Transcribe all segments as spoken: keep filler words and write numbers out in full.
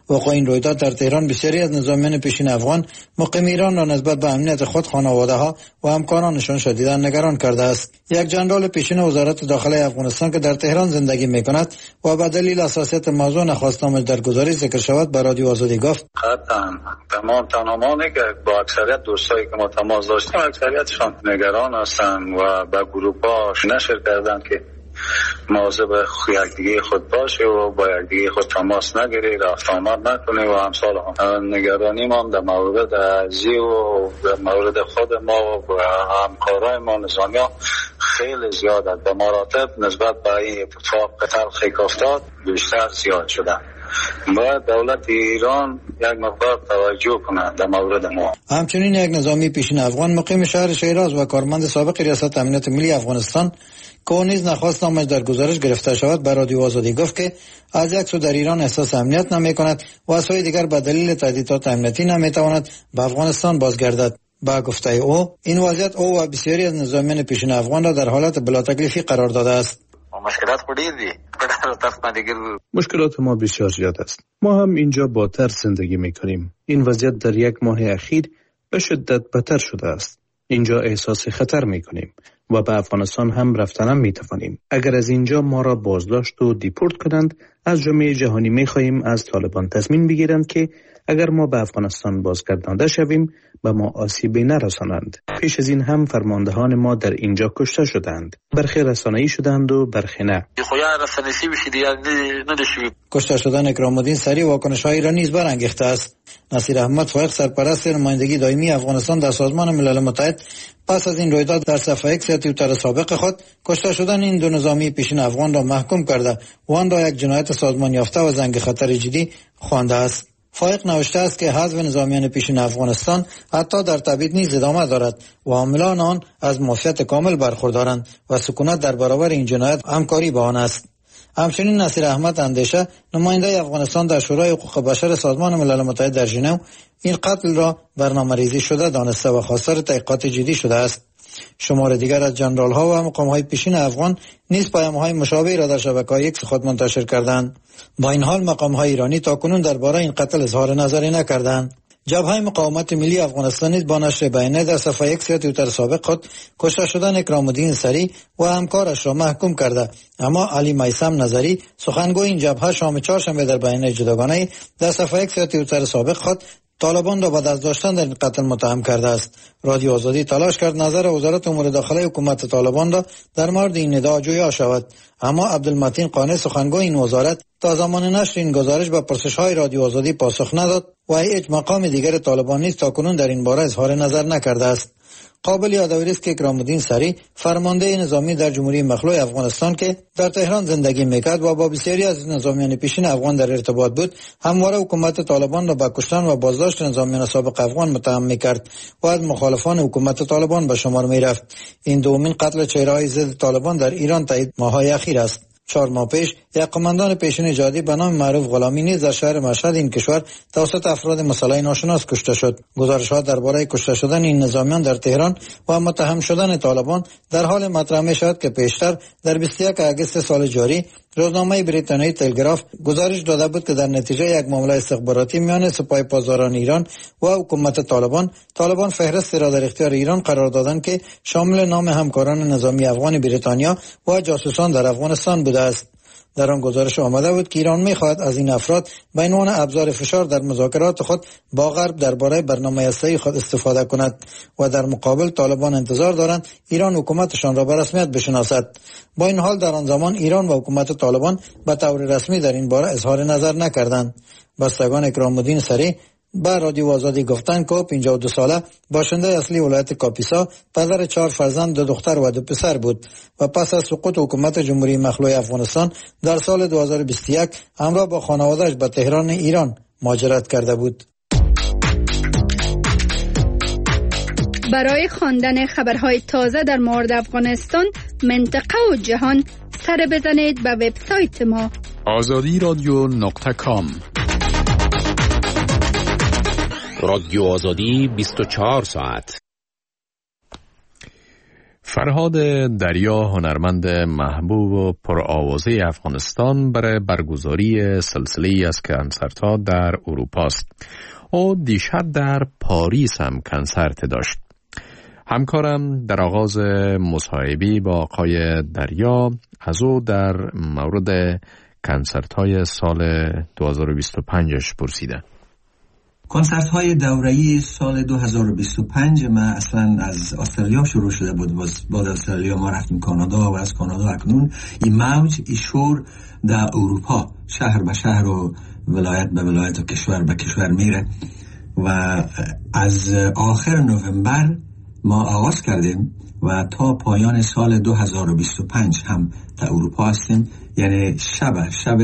وقوع این رویداد در تهران بسیاری از نظامیان پیشین افغان مقیم ایران را نسبت به امنیت خود، خانواده‌ها و همکارانشان شدیداً نگران کرده است. یک جنرال پیشین وزارت داخلی افغانستان که در تهران زندگی می‌کند و به دلیل حساسیت موضوع نخواست نامش در گزارش ذکر شود به رادیو آزادی گفت: قطعاً تمام تمامی که با اکثریت دوستایی که ما تماس داشتیم اکثریتشان نگران هستند و به گروه‌هاش نشر کردند که مواظب یکدیگه خود باشه و با یکدیگه خود تماس نگیری، رفت آمد نکنی و امثال هم. نگرانی ما در مورد ازی و در مورد خود ما و همکارای ما نظامی ها خیلی زیاد است. به مراتب نسبت به این اتفاق تلخی که افتاد بیشتر زیاد شده. باید دولت ایران یک مقدار توجه کنه در مورد ما. همچنین یک نظامی پیشین افغان مقیم شهر شیراز و کارمند سابق ریاست امنیت ملی افغانستان که نیز نخواست نامش در گزارش گرفته شود به رادیو آزادی گفت که از یک سو در ایران احساس امنیت نمی کند و از سوی دیگر به دلیل تهدیدات امنیتی نمی تواند به افغانستان بازگردد. با گفته او این وضعیت او و بسیاری از نظامیان پیشین افغان را در حالت بلا تکلیفی قرار داده است. مشکلات خودی دی مشکلات ما بسیار زیاد است. ما هم اینجا با ترس زندگی میکنیم. این وضعیت در یک ماه اخیر به شدت بدتر شده است. اینجا احساس خطر میکنیم و به افغانستان هم رفتن میتوانیم. اگر از اینجا ما را بازداشت و دیپورت کنند، از جامعه جهانی میخواهیم از طالبان تضمین بگیرند که اگر ما به افغانستان بازگردانده شویم به ما آسیبی نرسانند. پیش از این هم فرماندهان ما در اینجا کشته شدند. برخی رسانه‌ای شدند و برخی نه. کشته شدن اکرام الدین سری واکنش‌های را نیز برانگیخته است. نصیر احمد فائق سرپرست نمایندگی دائمی افغانستان در سازمان ملل متحد پس از این رویداد در صفحه ایکس یا توییتر سابق خود کشته شدن این دو نظامی پیشین افغان را محکوم کرده و آن را یک جنایت سازمان یافته و زنگ خطر جدی خوانده است. فائق نوشته است که حذف نظامیان پیشین افغانستان حتی در تبعید نیز ادامه دارد و حاملان آن از معافیت کامل برخوردارند و سکونت در برابر این جنایت همکاری با آن است. همچنین نصیر احمد اندیشه نماینده افغانستان در شورای حقوق بشر سازمان ملل متحد در ژنو این قتل را برنامه‌ریزی شده دانسته و خواستار تحقیقات جدی شده است. شمار دیگر از جنرال ها و مقام های پیشین افغان نیز پیام های مشابهی را در شبکه‌های ایکس خود منتشر کردند. با این حال مقام های ایرانی تاکنون درباره این قتل اظهار نظری نکردند. جبهه مقاومت ملی افغانستان نیز با نشر بیانیه در صفحه ایکس یا توییتر سابق خود کشته شدن اکرام الدین سری و همکارش را محکوم کرده، اما علی میثم نظری سخنگوی این جبهه شام چهارشنبه در بیانیه جداگانه در صفحه ایکس یا توییتر سابق خود طالبان را به دست داشتن در این قتل متهم کرده است. رادیو آزادی تلاش کرد نظر وزارت امور داخلی حکومت طالبان را در مورد این ادعا جویا شود، اما عبدالمتین قانع سخنگوی این وزارت تا زمان نشر این گزارش به پرسش‌های رادیو آزادی پاسخ نداد و هیچ مقام دیگر طالبان نیز تاکنون در این باره اظهار نظر نکرده است. قابل یادآوری است که اکرام الدین سری فرمانده نظامی در جمهوری مخلوع افغانستان که در تهران زندگی میکرد و با بسیاری از نظامیان پیشین افغان در ارتباط بود، همواره حکومت طالبان را به کشتن و بازداشت نظامیان سابق افغان متهم میکرد و از مخالفان حکومت طالبان به شمار میرفت. این دومین قتل چهره‌های ضد طالبان در ایران تا ماه‌های اخیر است. چهار ماه پیش یک قماندان پیشین جهادی به نام معروف غلامی نیز در شهر مشهد این کشور توسط افراد مسلح ناشناس کشته شد. گزارش‌ها درباره کشته شدن این نظامیان در تهران و متهم شدن طالبان در حال مطرح می‌شود که پیشتر در بیست و یک آگوست سال جاری روزنامه بریتانیایی تلگراف گزارش داده بود که در نتیجه یک معامله استخباراتی میان سپاه پاسداران ایران و حکومت طالبان، طالبان فهرستی را در اختیار ایران قرار دادند که شامل نام همکاران نظامی افغان بریتانیا و جاسوسان در افغانستان بوده است. در آن گزارش آمده بود که ایران می‌خواهد از این افراد به عنوان ابزار فشار در مذاکرات خود با غرب درباره برنامه هسته‌ای خود استفاده کند و در مقابل طالبان انتظار دارند ایران حکومتشان را به رسمیت بشناسد. با این حال در آن زمان ایران و حکومت طالبان به طور رسمی در این باره اظهار نظر نکردند. بستگان اکرام الدین سری با رادیو آزادی گفتند که پنجاه و دو ساله باشنده اصلی ولایت کاپیسا، پدر چهار فرزند، دو دختر و دو پسر بود و پس از سقوط حکومت جمهوری مخلوع افغانستان در سال دو هزار و بیست و یک همراه با خانواده‌اش به تهران ایران مهاجرت کرده بود. برای خواندن خبرهای تازه در مورد افغانستان، منطقه و جهان سر بزنید به وبسایت ما آزادی رادیو نقطه کام. رادیو آزادی بیست و چهار ساعت. فرهاد دریا، هنرمند محبوب و پرآوازه افغانستان، برای برگزاری سلسله از کنسرت‌ها در اروپا است. او دیشب در پاریس هم کنسرت داشت. همکارم در آغاز مصاحبه با آقای دریا از او در مورد کنسرت‌های سال دو هزار و بیست و پنج پرسیده. کنسرت های دوره‌ای سال دو هزار و بیست و پنج ما اصلا از استرالیا شروع شده بود. بعد استرالیا ما رفتیم کانادا و از کانادا اکنون این موج این شور در اروپا شهر به شهر و ولایت به ولایت و کشور به کشور میره و از آخر نوامبر ما آغاز کردیم و تا پایان سال دو هزار و بیست و پنج هم در اروپا هستیم. یعنی شب شب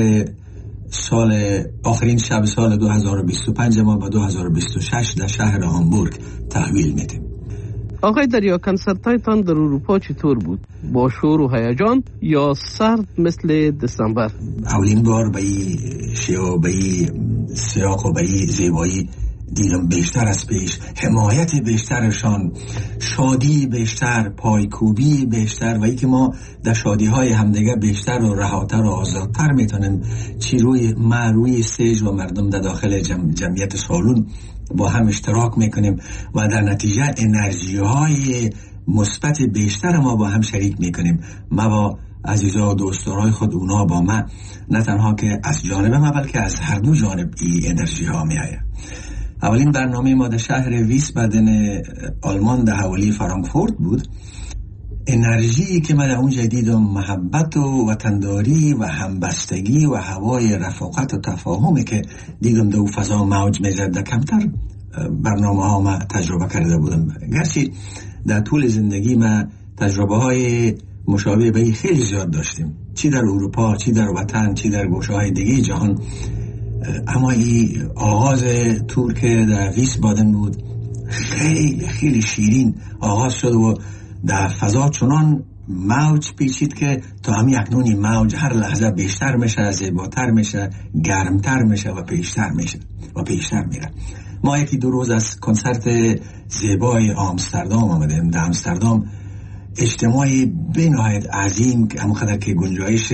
سال آخرین شب سال دو هزار و بیست و پنج ما با دو هزار و بیست و شش در شهر هامبورگ تحویل میدیم. آقای دریا، کنسرتایتان در اروپا چطور بود؟ با شور و هیجان یا سرد مثل دسامبر؟ اولین بار به این شیوه، به این سیاق و به این زیبایی دیدم بیشتر از پیش، حمایت بیشترشان، شادی بیشتر، پایکوبی بیشتر و ای که ما در شادی های همدیگه بیشتر و رهاتر و آزادتر میتونیم چی روی ما روی استیج و مردم در داخل جمع جمعیت سالون با هم اشتراک میکنیم و در نتیجه انرژی های مثبت بیشتر ما با هم شریک میکنیم. ما با عزیزا و دوستانای خود، اونا با ما، نه تنها که از جانب ما بلکه از هر دو جانب این انرژی ها میآید. اولین برنامه ما در شهر ویسبادن آلمان در حوالی فرانکفورت بود. انرژی که من در اونجا دیدم، محبت و وطنداری و همبستگی و هوای رفاقت و تفاهمی که دیدم در فضا موج میزد، در کمتر برنامه ها ما تجربه کرده بودم. گرچه در طول زندگی ما تجربه های مشابه به خیلی زیاد داشتیم، چی در اروپا، چی در وطن، چی در گوشه های دیگه جهان، اما این آغاز تور که در ویسبادن بود خیلی خیلی شیرین آغاز شد و در فضا چنان موج پیچید که تا همین اکنون این موج هر لحظه بیشتر میشه، زیباتر میشه، گرمتر میشه و پیشتر میشه و پیشتر میره. ما یکی دو روز از کنسرت زیبای آمستردام آمدیم. در آمستردام اجتماعی بنهایت عظیم که همونقدر که گنجایش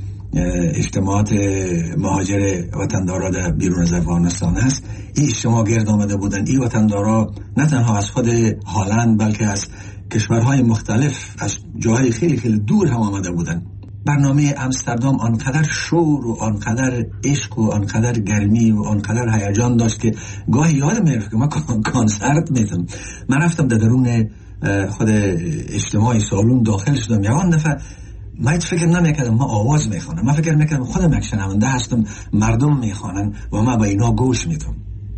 اجتماعات مهاجر وطندارا در بیرون از افغانستان هست، این اجتماع گرد آمده بودن. این وطندارا نه تنها از خود هالند بلکه از کشورهای مختلف، از جاهای خیلی خیلی دور هم آمده بودن. برنامه امستردام آنقدر شور و آنقدر عشق و آنقدر گرمی و آنقدر هیجان داشت که گاهی یادم میرفت که ما کنسرت میتم. من رفتم در درون خود اجتماع سالون داخل شدم. یوان دفعه من هیچ فکر نمیکردم ما آواز میخوانم، من فکر میکردم خودم یک شنونده هستم، مردم میخوانن و ما با اینا گوش میدم.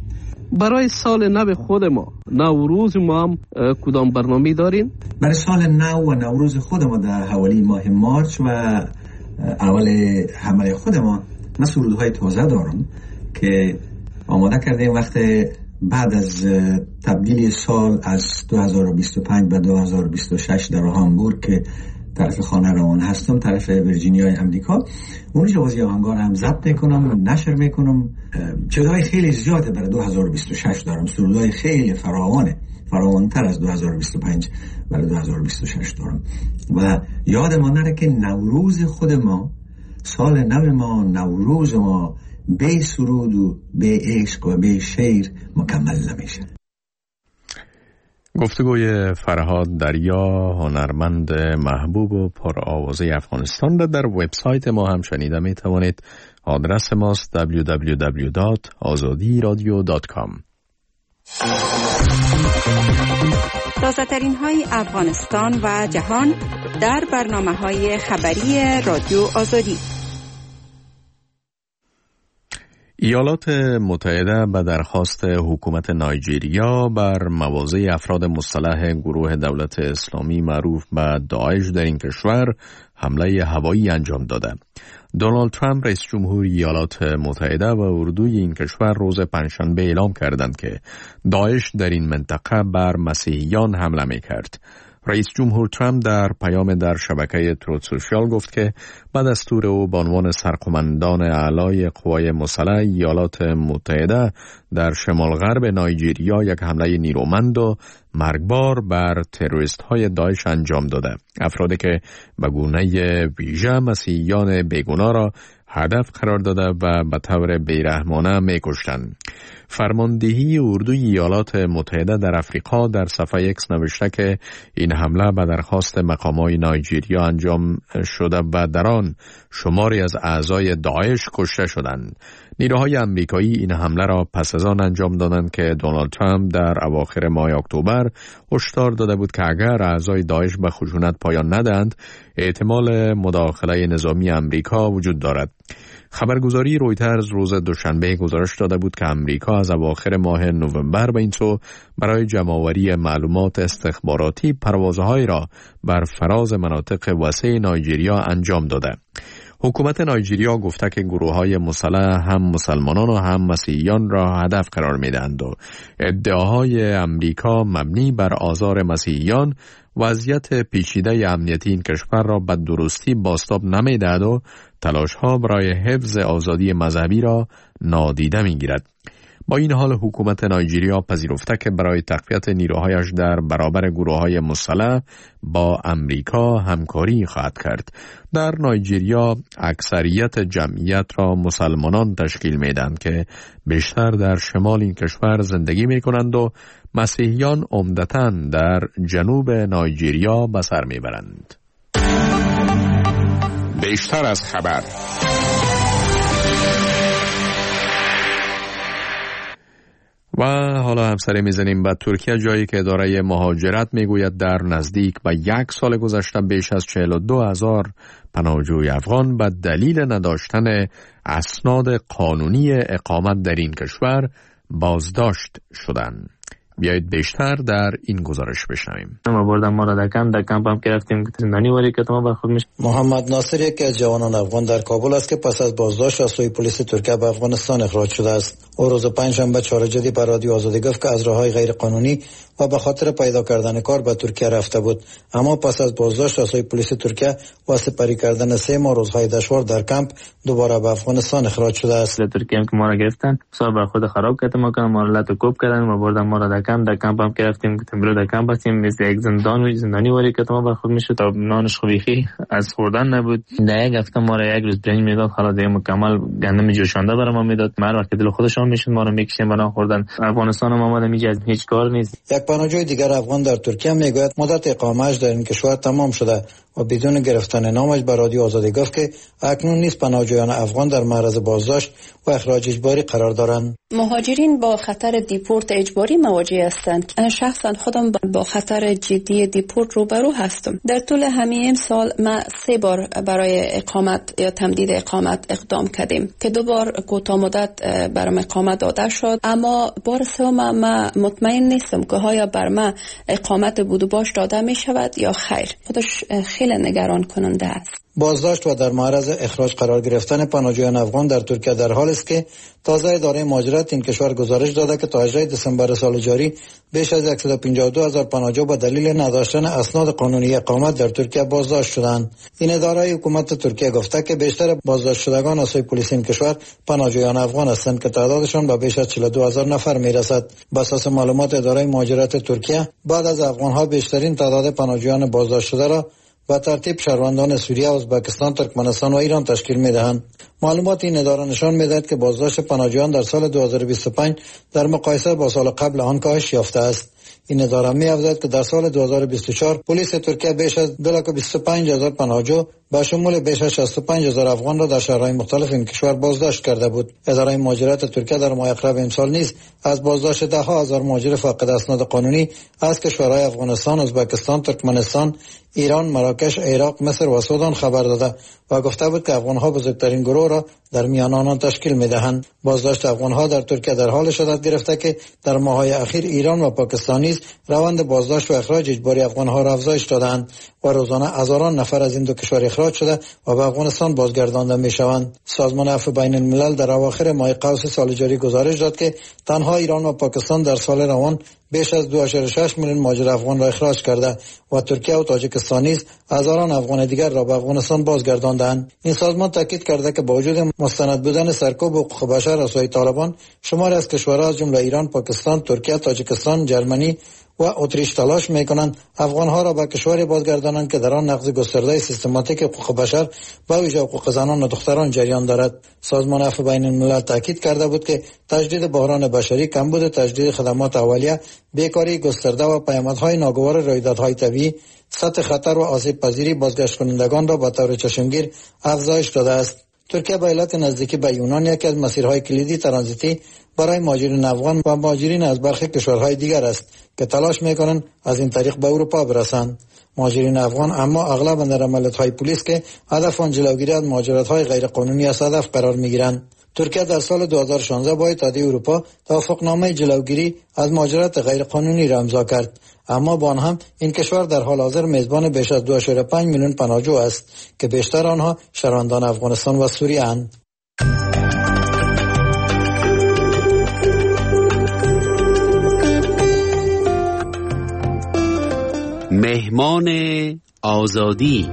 برای سال نو خود ما، نوروز ما هم کدام برنامه دارین؟ برای سال نو و نوروز خود ما در حوالی ماه مارچ و اول حمله خود ما، من سرودهای تازه دارم که آماده کردیم وقت بعد از تبدیل سال از دو هزار و بیست و پنج به دو هزار و بیست و شش در هامبورگ که طرف خانه روان هستم، طرف ویرجینیای امریکا، اونجا بازی آهنگار هم ضبط میکنم، نشر میکنم. چیزهای خیلی زیاده برای دو هزار و بیست و شش دارم، سرودهای خیلی فراوانه، فراوانتر از دو هزار و بیست و پنج برای دو هزار و بیست و شش دارم. و یادمان نره که نوروز خود ما، سال نو ما، نوروز ما به سرود و به عشق و به شعر مکمل نمیشه. گفتگوی فرهاد دریا، هنرمند محبوب و پرآوازه افغانستان، را در وبسایت ما هم شنیده می توانید. آدرس ماست دبلیو دبلیو دبلیو دات آزادی رادیو دات کام. تازه ترین های افغانستان و جهان در برنامه های خبری رادیو آزادی. ایالات متحده به درخواست حکومت نایجیریا بر مواضع افراد مسلح گروه دولت اسلامی معروف به داعش در این کشور حمله هوایی انجام داده. دونالد ترامپ رئیس جمهور ایالات متحده و اردوی این کشور روز پنجشنبه اعلام کردند که داعش در این منطقه بر مسیحیان حمله می کرد. رئیس جمهور ترامپ در پیام در شبکه تروت سوشیال گفت که به دستور او به عنوان سرقماندان اعلای قوای مسلح ایالات متحده در شمال غرب نایجریا یک حمله نیرومند و مرگبار بر تروریست های داعش انجام داده. افرادی که به گونه ویژه مسیحیان بیگناه را هدف قرار داده و به طور بیرحمانه می کشتند. فرماندهی اردوی ایالات متحده در افریقا در صفحه ایکس نوشته که این حمله به درخواست مقامات نایجریا انجام شده و در آن شماری از اعضای داعش کشته شدند. نیروهای امریکایی این حمله را پس از آن انجام دادند که دونالد ترامپ در اواخر ماه اکتبر هشدار داده بود که اگر اعضای داعش به خشونت پایان ندهند احتمال مداخله نظامی امریکا وجود دارد. خبرگزاری رویترز روز دوشنبه گزارش داده بود که امریکا از اواخر ماه نوامبر به این سو برای جمع‌آوری معلومات استخباراتی پروازهایی را بر فراز مناطق وسیع نایجریا انجام داده. حکومت نایجریا گفته که گروه‌های مسلح هم مسلمانان و هم مسیحیان را هدف قرار می‌دهند و ادعاهای امریکا مبنی بر آزار مسیحیان وضعیت پیچیده امنیتی این کشور را به درستی بازتاب نمی‌دهد و تلاش‌ها برای حفظ آزادی مذهبی را نادیده می‌گیرد. با این حال حکومت نایجریا پذیرفته که برای تقویت نیروهایش در برابر گروه‌های مسلح با امریکا همکاری خواهد کرد. در نایجریا اکثریت جمعیت را مسلمانان تشکیل میدهند که بیشتر در شمال این کشور زندگی میکنند و مسیحیان عمدتاً در جنوب نایجریا به سر میبرند. بیشتر از خبر. و حالا همسری میزنیم به ترکیه، جایی که اداره مهاجرت میگوید در نزدیک به یک سال گذشته بیش از چهل و دو هزار پناهجوی افغان به دلیل نداشتن اسناد قانونی اقامت در این کشور بازداشت شدند. بیایید بیشتر در این گزارش بشنویم. ما بردن ما را دکم دکم هم که رفتیم زندانی واری که ما برخورد میشه. محمد ناصر یکی از جوانان افغان در کابل است که پس از بازداشت از سوی پلیس ترکیه به افغانستان اخراج شده است. او روز پنجشنبه چهار جدی به رادیو آزادی گفت که از راههای غیر قانونی و به خاطر پیدا کردن کار به ترکیه رفته بود، اما پس از بازداشت از سوی پلیس ترکیه و سپری کردن سه ماه روزهای دشوار در کمپ دوباره به افغانستان اخراج شده است. ترکیه که ما را گرفتن صاحب خود خراب کردن، ما کنم ما را لطو کوب کردن، ما بردن ما را دکم دکم هم که رفتیم گفتیم برو دکم هستیم مثل یک زندان و زندانی واری که ما برخورد میشه. تا نانش خویخی از خوردن نبود. در یک هفته ما را یک روز برنج میداد، حالا دیگه مکمل گندم جوشانده برام ما میداد. هر وقت دل خودشون میشد ما رو میکشیم برام خوردن. افغانستان ما اومده میگه از هیچ کار نیست. یک پناهجوی دیگر افغان در ترکیه میگوید مدت اقامه‌اش در این کشور تمام شده و بدون گرفتن نامش به رادیو آزادی گفت که اکنون نیز پناهجویان افغان در معرض بازداشت و اخراج اجباری قرار دارند. مهاجرین با خطر دیپورت اجباری مواجه هستند. انا شخصا خودم با خطر جدی دیپورت روبرو هستم. در طول همین سال ما سه بار برای اقامت یا تمدید اقامت اقدام کردیم که دو بار کوتاه مدت برام اقامت داده شد، اما بار سوم ما مطمئن نیستم که آیا بر ما اقامت بود و باش داده می شود یا خیر. خودش خیلی نگران کننده است. بازداشت و در معرض اخراج قرار گرفتن پناهجویان افغان در ترکیه در حالی است که تازه اداره مهاجرت این کشور گزارش داده که تا هجدهم دسامبر سال جاری بیش از صد و پنجاه و دو هزار پناهجو به دلیل نداشتن اسناد قانونی اقامت در ترکیه بازداشت شدند. این اداره حکومت ترکیه گفته که بیشتر بازداشت شدگان از سوی پلیس این کشور پناهجویان افغان هستند که تعدادشان به بیش از چهل و دو هزار نفر میرسد. بر اساس معلومات اداره مهاجرت ترکیه بعد از افغان‌ها بیشترین تعداد پناهجویان بازداشت شده را با ترتیب شهروندان سوریه، ازبکستان، ترکمنستان و ایران تشکیل می‌دهند. معلومات این اداره نشان می‌دهد که بازداشت پناهجویان در سال دو هزار و بیست و پنج در مقایسه با سال قبل آن کاهش یافته است. این اداره می‌افزاید که در سال دو هزار و بیست و چهار پلیس ترکیه بیش از دو لاک و بیست و پنج هزار پناهجو با شمول بیش از شصت و پنج هزار افغان را در شهرهای مختلف این کشور بازداشت کرده بود. اداره مهاجرت ترکیه در ماه اقرب امسال نیز از بازداشت ده ها هزار مهاجر فاقد اسناد قانونی از کشورهای افغانستان، ازبکستان، ترکمنستان، ایران، مراکش، عراق، مصر و سودان خبر داده و گفته بود که افغان‌ها بزرگترین گروه را در میان آنان تشکیل می‌دهند. بازداشت افغان‌ها در ترکیه در حال شدت گرفته که در ماه‌های اخیر ایران و پاکستان نیز روند بازداشت و اخراج اجباری افغان‌ها را افزایش دادند و روزانه هزاران نفر از این دو کشور اخراج شده و به افغانستان بازگردانده می‌شوند. سازمان عفو بین الملل در اواخر ماه قوس سال جاری گزارش داد که تنها ایران و پاکستان در سال روان بیش از دو ممیز شش میلیون مهاجر افغان را اخراج کرده و ترکیه و تاجیکستان نیز هزاران افغان دیگر را به افغانستان بازگرداندند. این سازمان تاکید کرده که با وجود مستند بودن سرکوب حقوق بشر از سوی طالبان، شماری از کشورها از جمله ایران، پاکستان، ترکیه، تاجیکستان، جرمنی و اتریش تلاش میکنند افغانها را به کشوری بازگردانند که در آن نقض گسترده سیستماتیک حقوق بشر به ویژه حقوق زنان و دختران جریان دارد. سازمان عفو بین الملل تاکید کرده بود که تجدید بحران بشری، کمبود تجدید خدمات اولیه، بیکاری گسترده و پیامدهای ناگوار رویدادهای طبیعی، سطح خطر و آسیب پذیری بازگشت کنندگان را به طور چشمگیر افزایش داده است. ترکیه به علت نزدیکی به یونان یکی از مسیرهای کلیدی ترانزیتی برای مهاجرین افغان و مهاجرین از برخی کشورهای دیگر است که تلاش میکنند از این طریق به اروپا برسند. مهاجرین افغان اما اغلب در عملیات‌های پلیس که هدف آن جلوگیری از مهاجرت‌های غیرقانونی از هدف قرار می‌گیرند. ترکیه در سال دو هزار و شانزده با اتحادیه اروپا توافقنامه جلوگیری از مهاجرت غیرقانونی را امضا کرد، اما با آن هم این کشور در حال حاضر میزبان بیش از دو ممیز پنج میلیون پناهجو است که بیشتر آنها شهروندان افغانستان و سوریه اند. مهمان آزادی.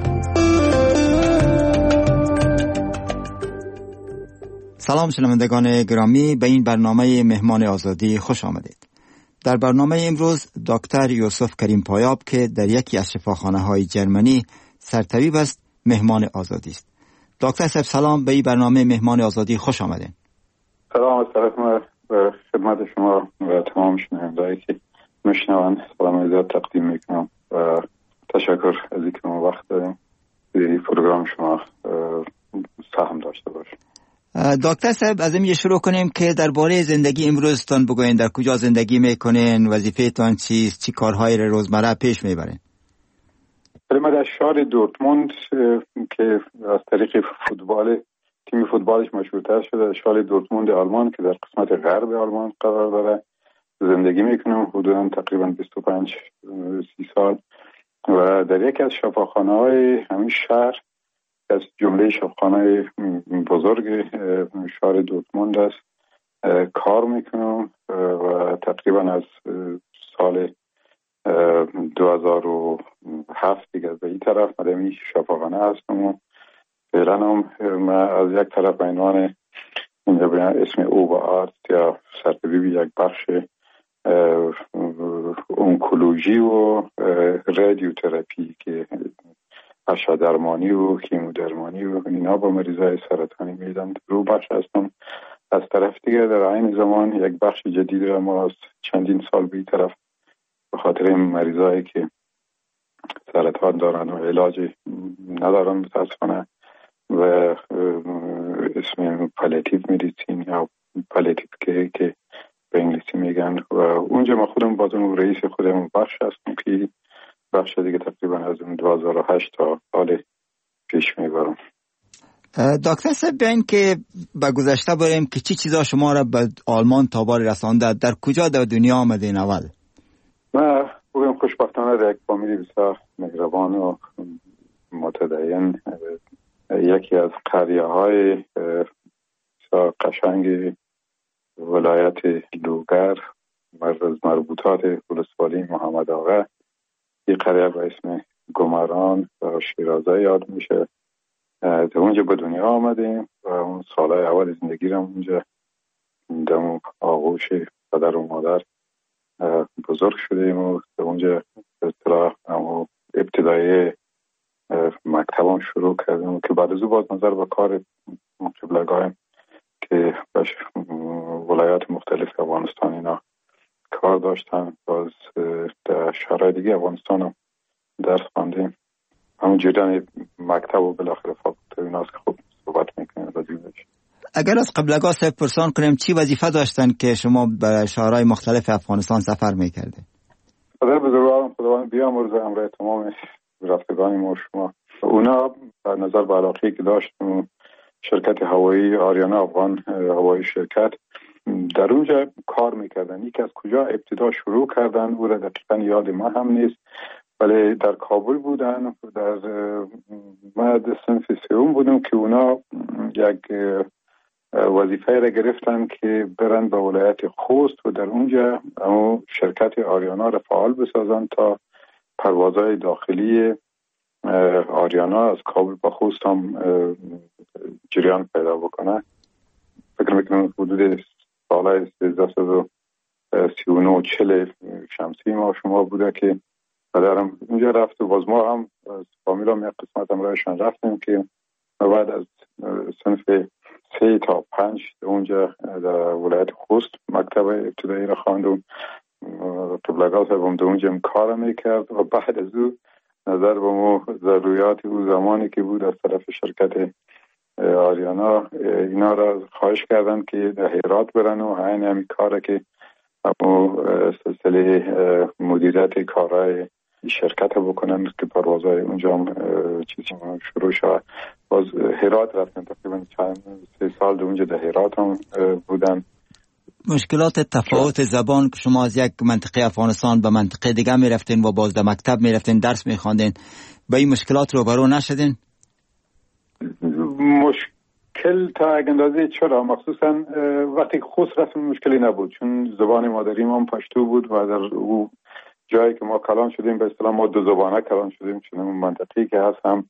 سلام شنوندگان گرامی، به این برنامه مهمان آزادی خوش آمدید. در برنامه امروز دکتر یوسف کریم پایاب که در یکی از شفاخانه‌های جرمنی سرطبیب است مهمان آزادی است. دکتر صاحب سلام، به این برنامه مهمان آزادی خوش آمدید. سلام از طرف ما به خدمت شما و تمام شنوندهایی که میشنوند سلام عزیز تقدیم میکنم و تشکر از اینکه ما وقت داریم در پروگرام شما سهم داشته باشیم. دکتر صاحب از این شروع کنیم که درباره زندگی امروزتان بگوین. در کجا زندگی میکنین؟ وظیفه‌تان چیست؟ چی کارهای روزمره پیش میبرین؟ ما در شهر دورتموند که از طریق فوتبال تیم فوتبالش مشهورتر شده، شهر دورتموند آلمان که در قسمت غرب آلمان قرار داره زندگی میکنم حدودا تقریبا بیست و پنج سی سال و در یکی از شفاخانه‌های همین شهر از جمله شفاخانه بزرگ شهر دورتموند است کار میکنم و تقریبا از سال دو هزار و هفت دیگه به این طرف مدمی شفاخانه هستم و فعلا هم من از یک طرف به عنوان اسم او و آرت یا سرطبیب یک بخش اونکولوژی و رادیوتراپی که اشعه درمانی و کیمودرمانی و اینا با مریضای سرطانی میدم رو بخش هستم. از طرف دیگه در عین زمان یک بخش جدید را ما از چندین سال به این طرف به خاطر این مریضایی که سرطان دارن و علاج ندارن متاسفانه و اسم پالیاتیو مدیسین یا پالیاتیو کیر که به انگلیسی میگن و اونجا ما خودم بازم رئیس خودم بخش هستم که بخش دیگه تقریبا از اون دو هزار و هشت تا حال پیش میبرم. دکتر صاحب بیاین که به گذشته بریم که چی چیزا شما را به آلمان تابار رسانده؟ در کجا در دنیا آمدین اول؟ من بگم خوشبختانه در یک فامیلی بسیار مهربان و متدین یکی از قریه های بسیار قشنگ ولایت لوگر مرز مربوطات ولسوالی محمد آقا، یک قریه به اسم گمران و شیرازه یاد میشه. در اونجا به دنیا آمدیم و اون سالهای اول زندگی رو اونجا در آغوش پدر و مادر بزرگ شدیم و در اونجا به اصطلاح ابتدایی مکتبم شروع کردیم که بعد از او باز نظر به کار قبلگاهیم که باش ولایات مختلف افغانستان اینا کار داشتن. باز در شهرهای دیگه افغانستان هم درس خواندیم. همون جریان مکتب و بالاخره فاکولته ایناست که خوب صحبت میکنیم راجعش. اگر از قبلگاه صاحب پرسان کنیم چی وظیفه داشتن که شما به شهرهای مختلف افغانستان سفر میکرده؟ پدر بزرگوارم خداوند بیامرزه همراه تمام رفتگان ما شما، اونا در نظر به علاقه‌ای که داشتم شرکت هوایی آریانا افغان هوایی شرکت در اونجا کار میکردن. یکی از کجا ابتدا شروع کردن او را دقیقا یاد ما هم نیست، ولی در کابل بودن. در من صنف سوم بودم که اونا یک وظیفه را گرفتن که برن به ولایت خوست و در اونجا اما شرکت آریانا را فعال بسازن تا پروازهای داخلی آریانا از کابل به خوست هم جریان پیدا بکنه. فکر میکنم حدود سال سیزده و سی و نه چل شمسی ما شما بوده که پدرم اونجا رفت و باز ما هم از فامیل هم یک قسمت هم رایشان رفتیم که بعد از صنف سه تا پنج اونجا در ولایت خوست مکتب ابتدایی را خواندم. قبلگاه صاحبم در اونجا کار میکرد و بعد از او نظر به مو ضروریات او زمانی که بود از طرف شرکت آریانا اینا را خواهش کردن که در هرات برن و همین همین کار که همو سلسله مدیریت کارهای شرکت بکنن که پروازهای اونجا هم چیزی شروع شد. باز هرات رفتن تقریبا چند سه سال در اونجا در هرات هم بودن. مشکلات تفاوت زبان که شما از یک منطقه افغانستان به منطقه دیگه می رفتین و باز در مکتب می رفتین درس می خواندین، با این مشکلات رو برو نشدین؟ مشکل تا یک اندازه چرا، مخصوصا وقتی خوست رفتیم مشکلی نبود چون زبان مادریم هم پشتو بود و در او جایی که ما کلان شدیم به اصطلاح ما دو زبانه کلان شدیم چون اون منطقی که هست هم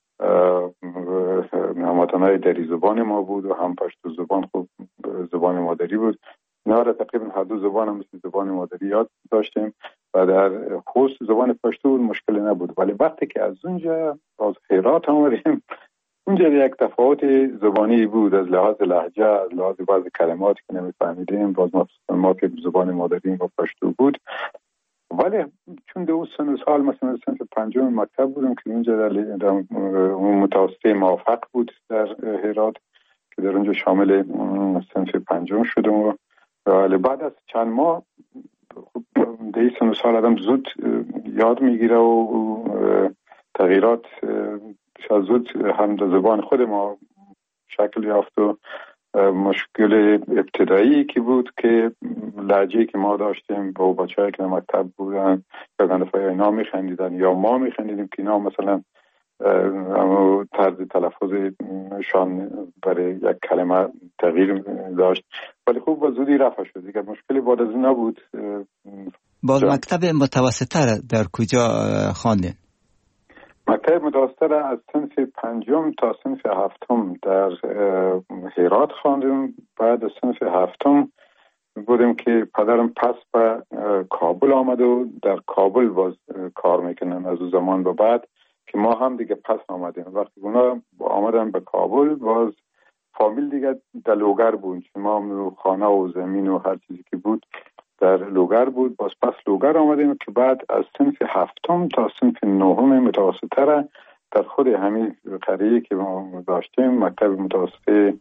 هموطنای دری زبان ما بود و هم پشتو زبان خوب زبان مادری بود. اینا را تقریبا هر دو زبان هم مثل زبان مادری یاد داشتیم و در خوست زبان پشتو بود مشکلی نبود. ولی وقتی که از اونجا از هرات آمدیم اونجا یک تفاوت زبانی بود از لحاظ لهجه، از لحاظ بعض کلماتی که نمیفهمیدیم باز ما که زبان مادریم و پشتو بود. ولی چون دو سن و سال مثلا صنف پنجم مکتب بودم که اونجا در متوسطه موفق بود در هرات که در اونجا شامل صنف پنجم شدم. ولی بعد از چند ماه در سن و سال آدم زود یاد میگیره و تغییرات شاید زود هم در زبان خود ما شکل یافت و مشکل ابتدایی که بود که لهجه‌ای که ما داشتیم با بچه‌ای که در مکتب بودن یا گندفای اینا میخندیدن یا ما میخندیدیم که اینا مثلا اما طرز تلفظشان برای یک کلمه تغییر داشت. ولی خوب با زودی رفع شد دیگه مشکلی بعد از اون نبود. باز مکتب متوسطه در کجا خواندین؟ مکتب متوسطه از صنف پنجم تا صنف هفتم در هرات خواندیم. بعد از صنف هفتم بودیم که پدرم پس به کابل آمد و در کابل باز کار میکنن از اون زمان به بعد که ما هم دیگه پس آمدیم. وقتی اونا آمدن به کابل باز فامیل دیگه در لوگر بود چون ما هم خانه و زمین و هر چیزی که بود در لوگر بود. باز پس لوگر آمدیم که بعد از صنف هفتم تا صنف نهم متوسطه را در خود همین قریه که ما داشتیم مکتب متوسطه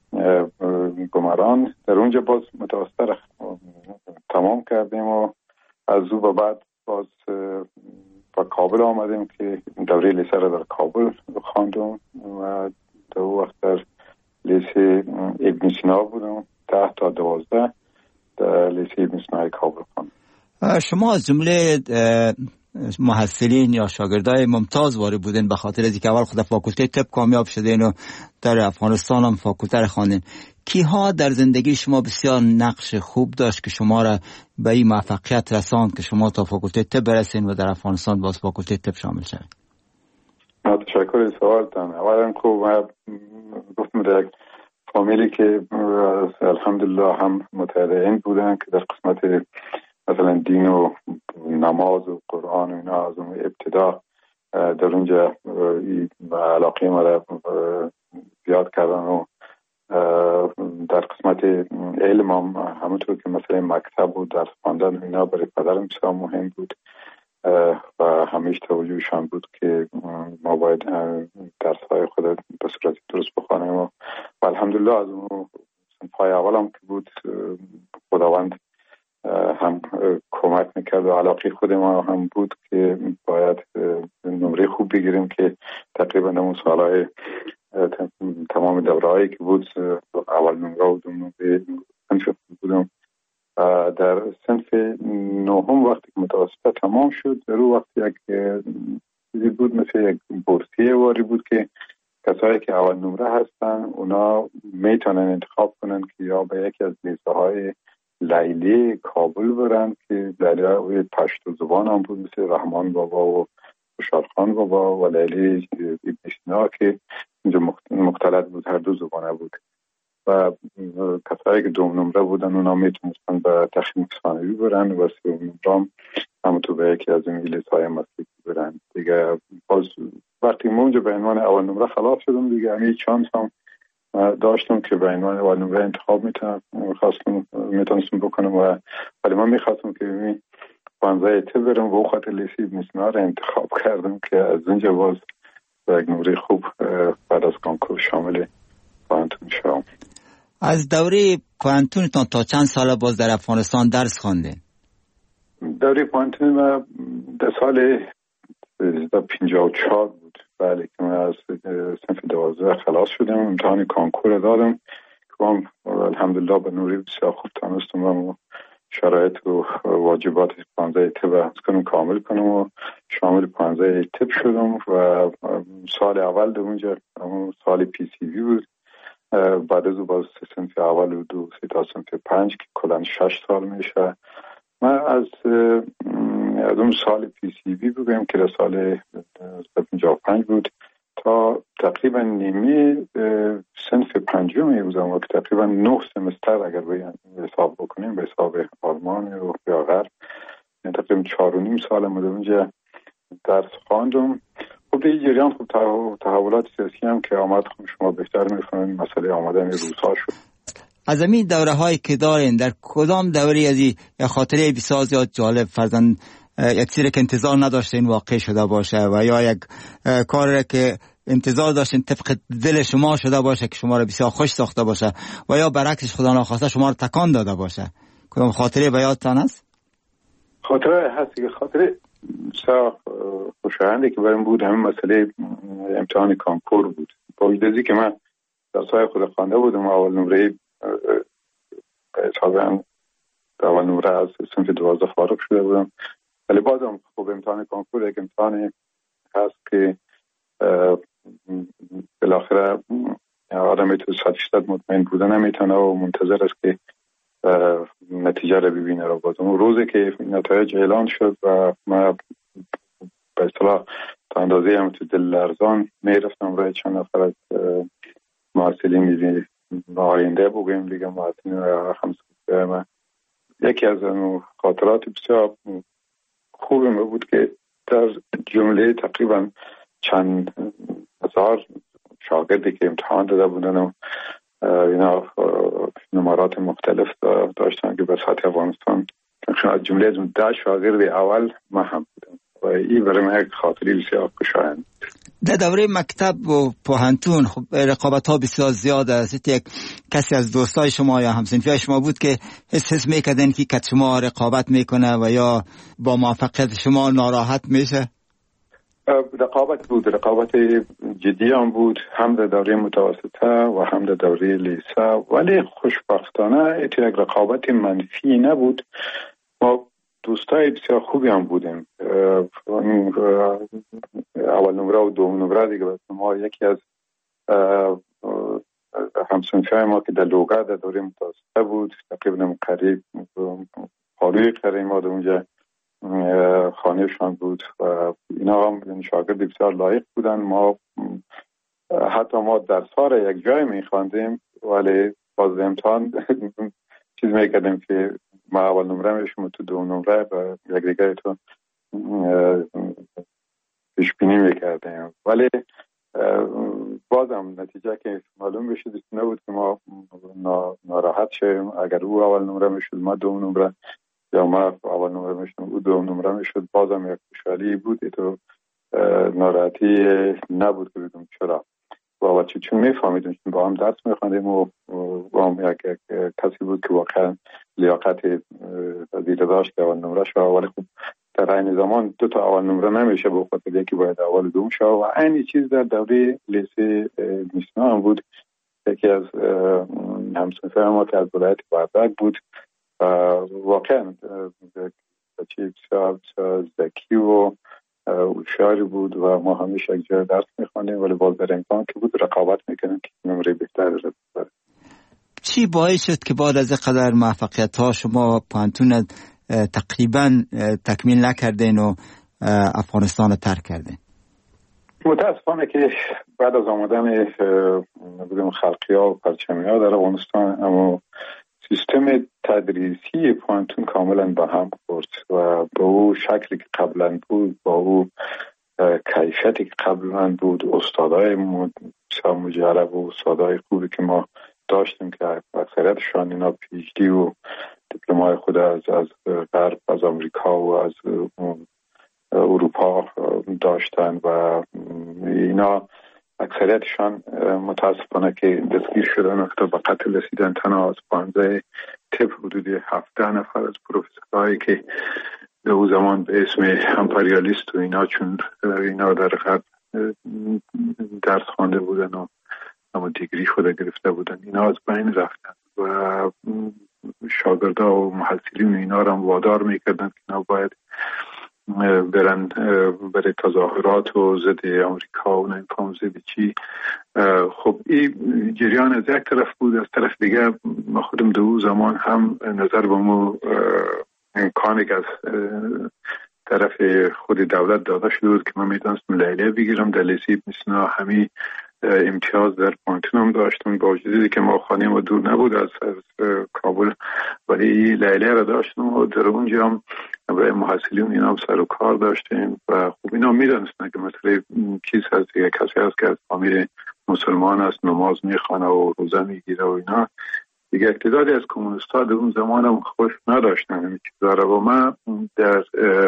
گمران در اونجا باز متوسطه را تمام کردیم و از او به بعد باز با کابل آمدیم که دوره لیسه را در کابل خواندم و در وقت در لیسه ابن سینا بودم ده تا دوازده در لیسه ابن سینا کابل خواندم. شما از جمله محصلین یا شاگردای ممتاز وارد بودین به خاطر از اینکه اول خود فاکولته طب کامیاب شدین و در افغانستان هم فاکولته را خواندین. کیها در زندگی شما بسیار نقش خوب داشت که شما را به این موفقیت رساند که شما تا فاکولته طب برسین و در افغانستان باز فاکولته طب شامل شوید؟ تشکر سوالتان. اولا خوب گفتم در یک فامیلی که الحمدلله هم متدین بودن که در قسمت مثلا دین و نماز و قرآن و اینا از اون ابتدا در اونجا علاقه ما را زیاد کردن و در قسمت علم هم همونطور که مثلا مکتب و درس خواندن اینا برای پدرم بسیار مهم بود و همیشه توجهشان بود که ما باید درس‌های خود به صورت درست بخوانیم و الحمدلله از اون صنف‌های اول هم که بود خداوند هم کمک میکرد و علاقه خود ما هم بود که باید نمره خوب بگیریم که تقریبا اون سالهای تمام دوره‌هایی که بود اول نمره و دوم نمره صنف بودم. در صنف نهم وقتی که متوسطه تمام شد در اون وقت یک چیزی بود مثل یک بورسیه واری بود که کسایی که اول نمره هستن اونا میتونن انتخاب کنن که یا به یکی از لیسه های لیلی کابل برن که لیلی های پشتو زبان هم بود، مثل رحمان بابا و خوشحال بابا و لیلی ابن سینا که اینجا مختلط بود، هر دو زبانه بود. و کسایی که دوم نمره بودن اونا میتونستن به تخمین ثانوی برن و سوم نمره هم همونطور به یکی از این لیسه های مسلکی برن دیگه. باز وقتی ما اونجا به عنوان اول نمره خلاص شدم دیگه، همین چانس هم داشتم که به عنوان اول نمره انتخاب میتونم خواستم میتونستم بکنم و ولی من میخواستم که می پانزده ته برم و خاطر لیسه ابن سینا رو انتخاب کردم که از اونجا باز به یک نمره خوب بعد از کنکور شامل پانتون شدم. از دوره پانتونتان تا چند سال باز در افغانستان درس خواندین؟ دوره پانتون ما در سال پنجاه و چهار بود، بله، که من از صنف دوازده خلاص شدم، امتحان کانکور دادم که من الحمدلله به نوری بسیار خوب تانستم و شرایط و واجبات پانزده تب کنم کامل کنم و شامل پانزده تب شدم و سال اول در اونجا سال پی سی وی بود. بعد از باز صنف اول و دو سی تا صنف پنج که کلان شش سال میشه. من از از اون سال پی سی وی بگویم که در سال پنجاه و پنج بود تا تقریبا نیمه صنف پنجمی بودم و تقریبا نه سمستر اگر به حساب بکنیم به حساب آلمان و یا غرب، یعنی تقریبا چهار و نیم سال من اونجا درس خواندم. خب دیگه جریان خب تحولات سیاسی هم که آمد، خب شما بهتر میفهمید، مسئله آمدن روس‌ها شد. از همین دوره هایی که دارین در کدام دوره از یا خاطره بسیار زیاد جالب فرزن یک چیزی که انتظار نداشتین واقع شده باشه و یا یک کاری که انتظار داشتین طبق دل شما شده باشه که شما رو بسیار خوش ساخته باشه و یا برعکسش خدا ناخواسته شما رو تکان داده باشه، کدام خاطره به یادتان است؟ خاطره هست که خاطره بسیار خوشایندی که برام بود همین مسئله امتحان کانکور بود. با وجودی که من درس‌های خود خوانده بودم، اول نمره حساباً اول نمره از صنف دوازده فارغ شده بودم، ولی بازم خب امتحان کانکور یک امتحانی هست که بالاخره آدم تو صد درصد مطمئن بودن نمیتونه و منتظر است که نتیجه رو ببینه. رو بازم اون روزی که نتایج اعلان شد و ما به اصطلاح تا اندازه هم تو دل لرزان میرفتم رای چند نفر از محصلین آینده بگویم دیگه محصلین همسایه من. یکی از خاطرات بسیار خوبی ما بود که در جمله تقریبا چند هزار شاگردی که امتحان داده بودن و اینا نمرات مختلف داشتن که به سطح افغانستان از جمله از ده شاگرد اول ما هم بودم و این برای من یک خاطری بسیار خوشایند. در دوره مکتب و پوهنتون خب رقابت ها بسیار زیاد است. یک کسی از دوستای شما یا همسنفی شما بود که حس حس میکردن که کت شما رقابت میکنه و یا با موفقیت شما ناراحت میشه؟ رقابت بود، رقابت جدی هم بود، هم در دوره متوسطه و هم در دوره لیسه، ولی خوشبختانه یک رقابت منفی نبود. ما دوستای بسیار خوبی هم بودیم. اول نمره و دوم نمره دیگه ما یکی از همسنفی ما که در لوگا در دوره متوسطه بود تقریبا قریب حالی قریب ما در اونجا خانهشان بود و اینا هم شاگرد بسیار لایق بودن. ما حتی ما در سال یک جای میخواندیم ولی باز امتحان چیز میکردیم که ما اول نمره میشیم تو دو نمره و یک دیگه تو پیش بینی میکردیم، ولی بازم نتیجه که معلوم بشه نبود که ما ناراحت شیم. اگر او اول نمره میشد ما دو نمره یا ما اول نمره میشد او دو نمره میشد، بازم یک خوشحالی بود. تو ناراحتی نبود که بگم چرا و چون چون میفهمیدیم چون با هم درس میخواندیم و با هم یک, یک کسی بود که واقعا لیاقت دیده داشت که اول نمره شد، ولی خب در این زمان دو تا اول نمره نمیشه به خاطر یکی باید اول دوم شد و این چیز در دوره لیسه میسنا هم بود. یکی از همسنفه ما که از ولایت وردک بود واقعا بچه بسیار ذکی و هوشیاری بود و ما همیشه یک جای درس میخوانیم، ولی باز در امتحان که بود رقابت میکنیم که نمره بهتر رو ببریم. چی باعث شد که بعد از قدر موفقیت ها شما پانتون تقریبا تکمیل نکردین و افغانستان رو ترک کردین؟ متاسفانه که بعد از آمدن بودیم خلقی ها و پرچمی ها در افغانستان، اما سیستم تدریسی پانتون کاملا به هم خورد و با او شکلی که قبلا بود، با او کیفیتی که قبلا بود، استادای مجرب و استادای خوبی که ما داشتیم که اکثریتشان اینا پی اچ دی و دیپلمای خود از از غرب، از آمریکا و از اروپا داشتن و اینا اکثریتشان متاسفانه که دستگیر شدن و به قتل رسیدن. تنها از پانزده تپ حدود هفده نفر از پروفسورهایی که به او زمان به اسم امپریالیست و اینا، چون اینا در غرب درس خوانده بودن و اما دیگری خود گرفته بودن، اینا از بین رفتن و شاگردا و محصلین اینا را وادار میکردن که اینا باید برن برای تظاهرات و ضد آمریکا و نمیفهم ضد چی. خب این جریان از یک طرف بود، از طرف دیگه ما خودم دو زمان هم نظر به مو امکانی که از طرف خود دولت داده شده بود که من میتونستم لیلیه بگیرم در لیسی مثلا همین امتیاز در پانتون هم داشتم، با وجودی که ما خانه ما دور نبود از, از کابل، ولی لیلیه را داشتم و در اونجا هم برای محصلین اینا هم سر و کار داشتیم و خب اینا میدونستن که مثلا چیز هست، یک کسی هست که از فامیل مسلمان است، نماز میخوانه و روزه میگیره و اینا دیگه. اقتداری از کمونیست‌ها در اون زمان هم خوش نداشتن همین چیزا را و من در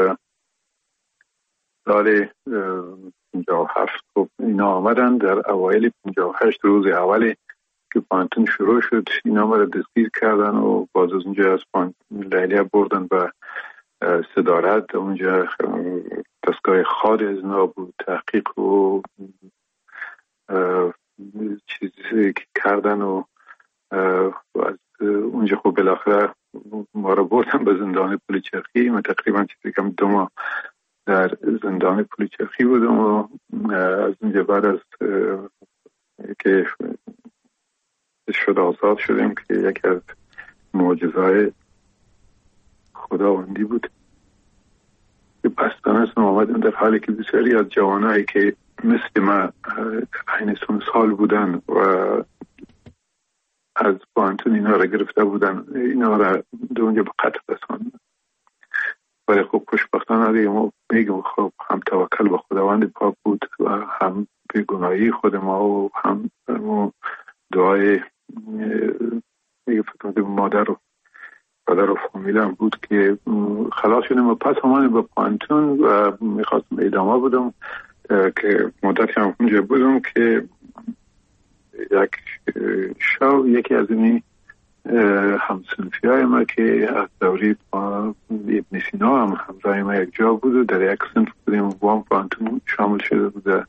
سال پنجاه و هفت خب اینا آمدن در اوایل پنجاه و هشت روز اولی که پانتون شروع شد، اینا ما را دستگیر کردن و باز از اونجا از پانتون لیلیه بردن و صدارت. اونجا دستگاه خاد از اینا بود، تحقیق و چیزی که کردن و از اونجا خب بالاخره ما را بردن به زندان پلیچرخی. من تقریبا چیزی کم دو ماه در زندان پلیچرخی بودم و از اونجا بعد از که شد آزاد شدیم که یکی از معجزه‌های خداوندی بود که پس دانستم آمدم در حالی که بسیاری از جوانایی که مثل من این سن سال بودن و از پانتون اینا را گرفته بودن، اینا را در اونجا به قتل رساندن. ولی خب خوشبختانه دیگه ما میگم خب هم توکل به خداوند پاک بود و هم بیگناهی خود ما و هم دعای میگه فکر مادر و پدر و فامیلم بود که خلاص شدیم و پس همانه به پانتون و میخواستم ادامه بدم که مدتی هم اونجا بودم که یک شو یکی از اینی همسنفی های ما که از دوری ابن سینا هم همراه ما یک جا بود و در یک سنف بودیم و هم پانتون شامل شده بود،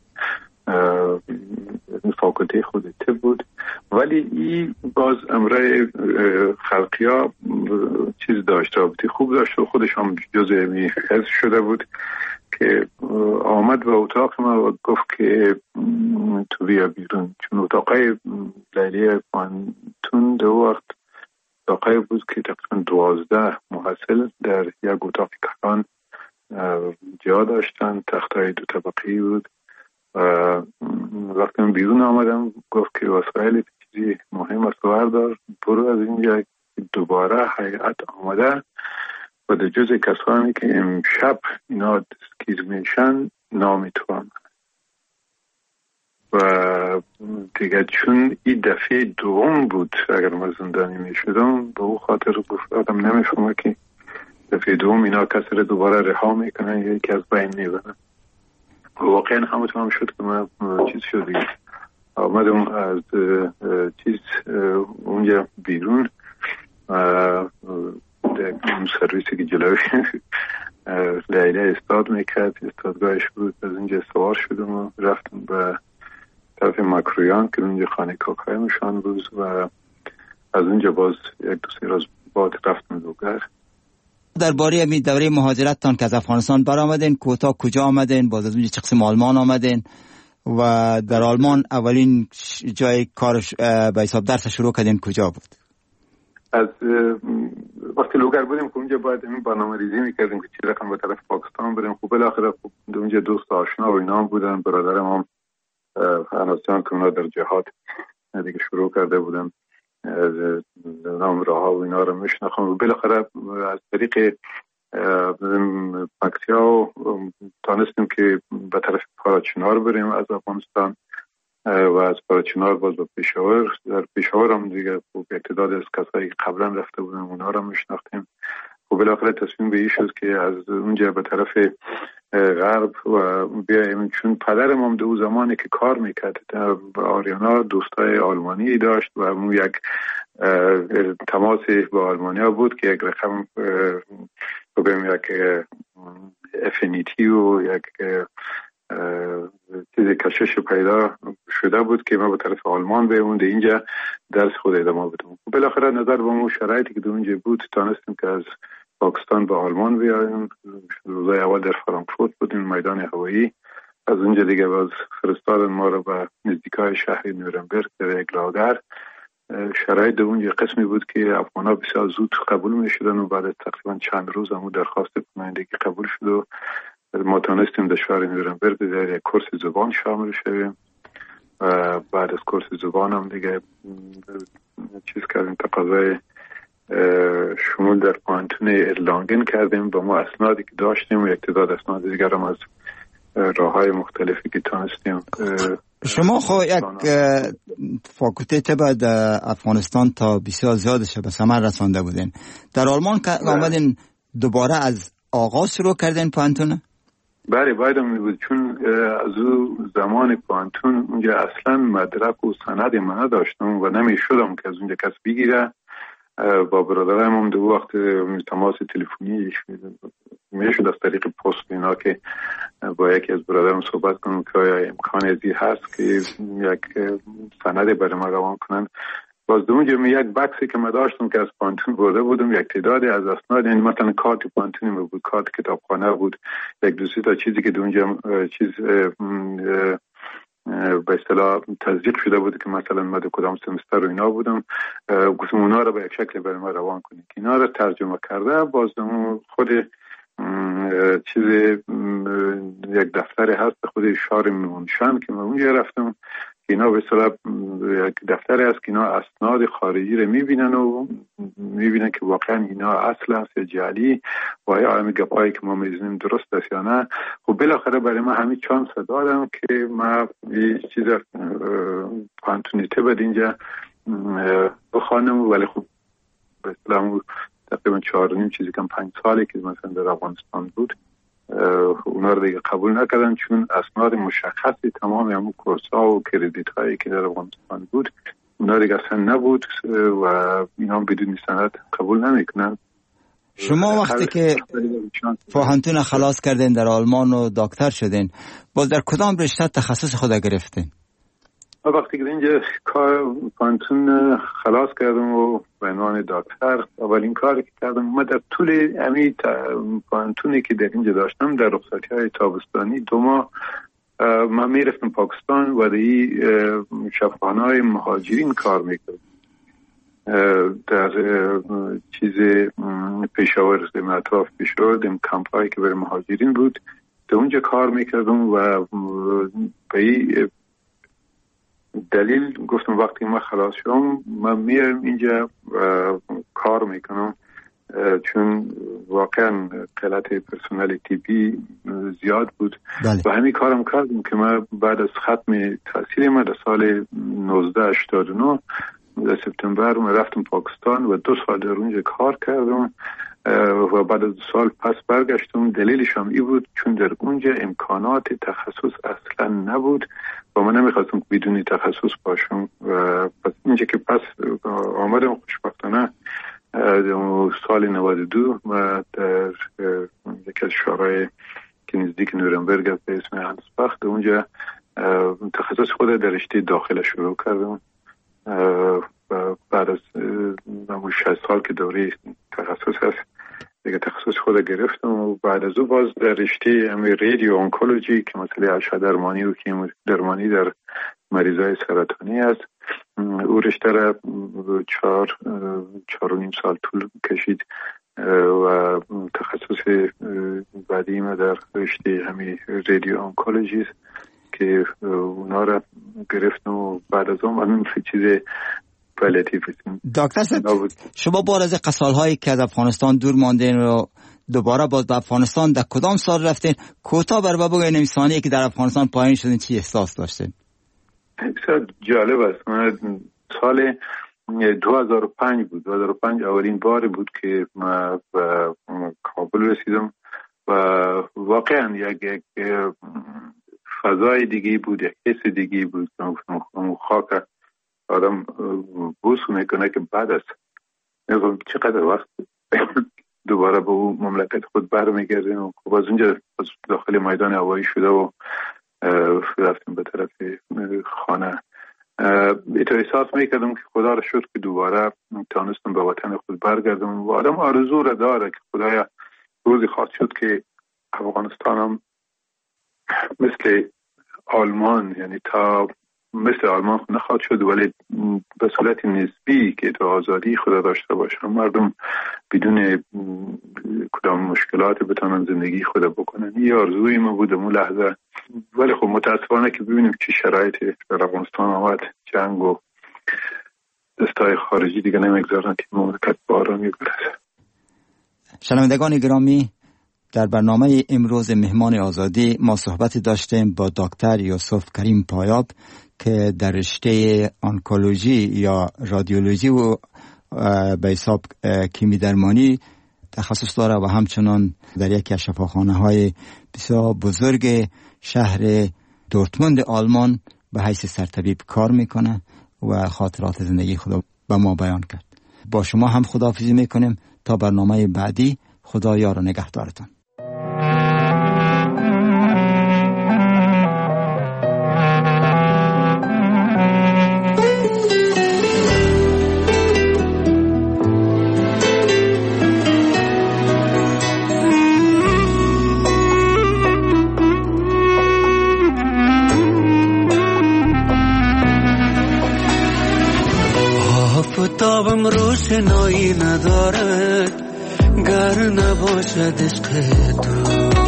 فاکلته خود طب بود. ولی این باز امرای خلقی ها چیز داشت، رابطی خوب داشت و خودش هم جزء می حزب شده بود که آمد به اتاق ما و گفت که تو بیا بیرون، چون اتاقای لیلیه پانتون دو وقت اتاقای بود که تقریبا دوازده محصل در یک اتاق کلان جا داشتن، تختای دو طبقی بود. و وقتی من بیرون آمدم گفت که وسایل چیزی مهم است بردار، برو از اینجا. دوباره هیئت آمده و در جز کسانی که امشب اینا دستگیر میشن نامی تو هم و دیگه چون این دفعه دوم بود اگر من زندانی میشدم به او خاطر گفت آدم نمیفهمه که دفعه دوم اینا کسی رو دوباره رها میکنن یا یکی از بین میبرن. واقعا همونطور هم شد که من چیز شد دیگه آمدم از چیز اونجا بیرون اون سرویسی که جلوی لیلیه استاد میکرد، استادگاهش بود. از اینجا سوار شدم و رفتم به طرف مکرویان که اونجا خانه کاکای مشان بود و از اونجا باز یک دو سه روز بعد رفتم دوگر درباره می دوره مهاجرتتان که از افغانستان برآمدین، کوتا کجا آمدین، باز از اونجا چه قسم آلمان آمدین و در آلمان اولین جای کارش به حساب درس شروع کردین کجا بود؟ از وقتی لوگر بودیم که اونجا باید این برنامه ریزی میکردیم که چی رقم به طرف پاکستان بریم. خب بالاخره اونجا دوست آشنا و اینا هم بودن، برادرم هم هنوزیان که اونا در جهاد دیگه شروع کرده بودن نام راه ها و اینا رو میشناختم و بالاخره از طریق پکتیا تانستیم که به طرف پاراچنار بریم از افغانستان و از پاراچنار باز به پیشاور. در پیشاور هم دیگه اعتداد از کسایی که قبلا رفته بودن اونا رو میشناختیم و بالاخره تصمیم به این شد که از اونجا به طرف غرب و بیایم، چون پدرم هم دو زمانی که کار میکرد با آریانا دوستای آلمانی داشت و اون یک تماسی با آلمانیا بود که یک رقم بگم یک افینیتی و یک چیز کشش پیدا شده بود که ما به طرف آلمان بیمونده اینجا درس خود ادامه بدم. بالاخره نظر به اون شرایطی که اونجا بود تانستیم که از پاکستان به آلمان بیایم. روزای اول در فرانکفورت بودیم، میدان هوایی. از اونجا دیگه باز فرستادن ما رو به نزدیکای شهر نورنبرگ در یک لاگر. شرایط اونجا قسمی بود که افغان‌ها بسیار زود قبول می‌شدن و بعد از تقریبا چند روز هم درخواست پناهندگی قبول شد و ما تونستیم در شهر نورنبرگ در یک کورس زبان شامل شویم. و بعد از کورس زبان هم دیگه چیز کردیم، تقاضای شمول در پانتون ارلانگن کردیم با ما اسنادی که داشتیم و یک تعداد اسناد دیگر هم از راه های مختلفی که تونستیم. شما خو یک فاکولته طب در افغانستان تا بسیار زیادش به ثمر رسانده بودین. در آلمان که آمدین دوباره از آغاز شروع کردین پانتون؟ بله باید هم می بود، چون از او زمان پانتون اونجا اصلا مدرک و سند من نداشتم و نمی شدم که از اونجا کس بگیره. با برادرم هم دو وقت تماس تلفنی میشد از طریق پست اینا که با یکی از برادرم صحبت کنم که آیا امکان ازی هست که یک سنده برای ما روان کنن. باز دو اونجا می یک بکسی که ما داشتم که از پانتون برده بودم، یک تعدادی از اسناد، یعنی مثلا کارت پانتونی می بود، کارت کتابخانه بود، یک دو سه تا چیزی که دو اونجا چیز به اصطلاح تصدیق شده بود که مثلا من در کدام سمستر و اینا بودم، گفتم اونا رو به یک شکل برای ما روان کنیم که اینا رو ترجمه کرده. باز خود چیز یک دفتر هست خود شار میمونشن که من اونجا رفتم که اینا به اصطلاح یک دفتری هست که اینا اسناد خارجی رو میبینن و میبینن که واقعا اینا اصل هست یا جعلی و آیا آمی گپایی که ما میزنیم درست است یا نه. خب بالاخره برای ما همین چانس دادم که ما یه چیز پانتونیته بد اینجا بخوانم، ولی خب به اصطلاح تقریبا چهار نیم چیزی کم پنج سالی که مثلا در افغانستان بود اونا رو دیگه قبول نکردن، چون اسناد مشخصی تمام همون کورس‌ها و کردیت هایی که در افغانستان بود اونا دیگه اصلا نبود و اینا بدون سند قبول نمیکنن. شما وقتی که پانتون خلاص کردین در آلمان و دکتر شدین، باز در کدام رشته تخصص خود گرفتین؟ وقتی که اینجا کار پانتون خلاص کردم و به عنوان دکتر اولین کاری که کردم، من در طول امی پانتونی که در اینجا داشتم در رخصتی های تابستانی دو ماه من میرفتم پاکستان و در شفاخانه های مهاجرین کار میکردم. در چیز پیشاور در اطراف پیشاور در کمپ هایی که برای مهاجرین بود در اونجا کار میکردم و به دلیل گفتم وقتی من خلاص شدم من میرم اینجا کار میکنم، چون واقعا قلت پرسنل تیپی زیاد بود. بله. و همین کارم کردم که من بعد از ختم تحصیل من در سال نوزده هشتاد و نه در سپتامبر من رفتم پاکستان و دو سال در اونجا کار کردم و بعد از دو سال پس برگشتم. دلیلش هم ای بود چون در اونجا امکانات تخصص اصلا نبود و من نمیخواستم بدون تخصص باشم و پس اینجا که پس آمدم خوشبختانه سال نود و دو و در یکی از شهرهای که نزدیک نورنبرگ به اسم هانسباخ اونجا تخصص خود در رشته داخل شروع کردم و بعد از شش سال که دوره تخصص هست دیگه تخصص خود گرفتم و بعد از او باز در رشته همین رادیو آنکولوژی که مسئله اشعه درمانی و کیمو درمانی در مریضای سرطانی است، او رشته را چهار چهار و نیم سال طول کشید و تخصص بعدی ما در رشته همین رادیو آنکولوژی است که اونا را گرفتم و بعد از اون من چیز پالیاتیو. دکتر صاحب، شما بار از قسالهایی که از افغانستان دور ماندین و دوباره باز به افغانستان در کدام سال رفتین؟ کوتاه برای بگوین انسانی که در افغانستان پایین شدین چی احساس داشتین؟ بسیار جالب است. من سال دو هزار و پنج بود. دو هزار و پنج اولین بار بود که من به کابل رسیدم و واقعا یک یک فضای دیگه بود، یک حس دیگه بود. خاک آدم بوس میکنه که بعد است نگم چقدر وقت دوباره به اون مملکت خود برمیگردیم و خب از اونجا داخل میدان هوایی شده و رفتیم به طرف خانه. ایتا احساس میکردم که خدا را شکر که دوباره تانستم به وطن خود برگردم و آدم آرزو را داره که خدایا روزی خواهد شد که افغانستان هم مثل آلمان، یعنی تا مثل آلمان نخواهد شد ولی به صورت نسبی که تا آزادی خدا داشته باشه، مردم بدون کدام مشکلات بتونن زندگی خدا بکنن. این آرزوی ما بود اون لحظه، ولی خب متاسفانه که ببینیم چه شرایطی در افغانستان آمد، جنگ و دستای خارجی دیگه نمیگذارن که مملکت به آرامی برسه. شنوندگان گرامی، در برنامه امروز مهمان آزادی ما صحبت داشتیم با دکتر یوسف کریم پایاب که در رشته آنکولوژی یا رادیولوژی و به حساب کیمی درمانی تخصص داره و همچنان در یکی از شفاخانه های بسیار بزرگ شهر دورتموند آلمان به حیث سرطبیب کار میکنه و خاطرات زندگی خدا به ما بیان کرد. با شما هم خداحافظی میکنیم تا برنامه بعدی. خدا یار و نگهدارتان. آفتابم روشنایی ندارد گر نباشد عشق تو،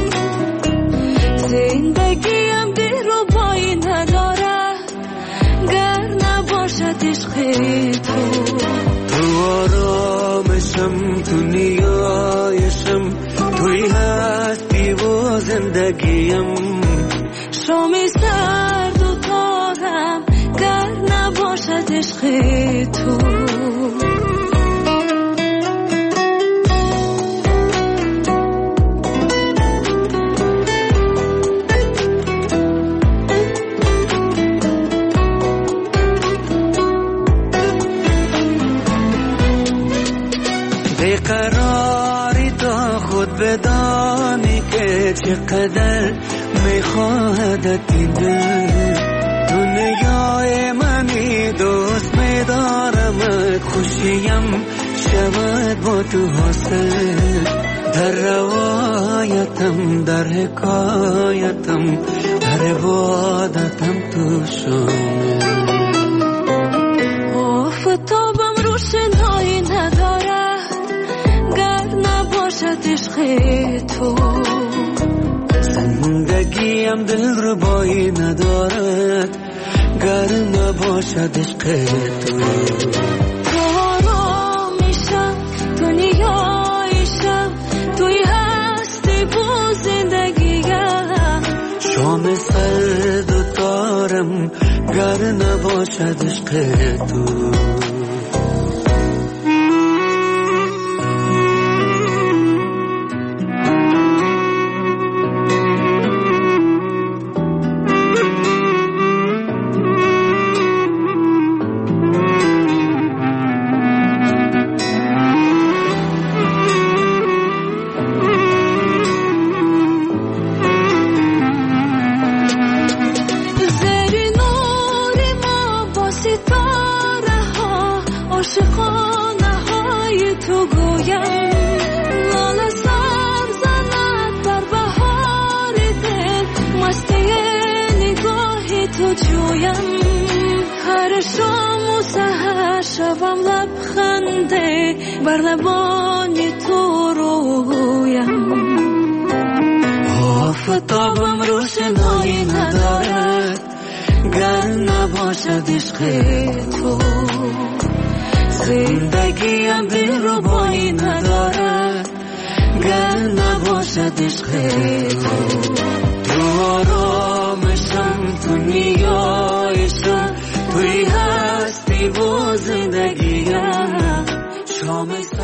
زندگیم دلربایی ندارد گر نباشد عشق تو. تو آرامشم، تو نیایشم، توی هستی و زندگیم. شام سرد و تازم گر نباشد عشق تو. بیقراری تا خود بدانی که چقدر میخواهدت این دل. دنیای منی دوست میدارمت، خوشیم شود با تو حاصل. در روایتم، در حکایتم، در عبادتم تو شامل. آفتابم روشنایی ندارد گر نباشد عشق تو. زندگیم دلربایی ندارد گر نباشد عشق تو. تو آرامیشم، تو نیایشم، توی هستی و زندگیم. شام سرد و تارم گر نباشد عشق تو. زیر نور ما با ستاره ها بر لبان تو رویم. آفتابم روشنایی ندارد گر نباشد عشق تو. زندگیم دلربایی ندارد گر نباشد عشق تو. تو آرامشم، تو نیایشم، توی هستی و زندگیم. شام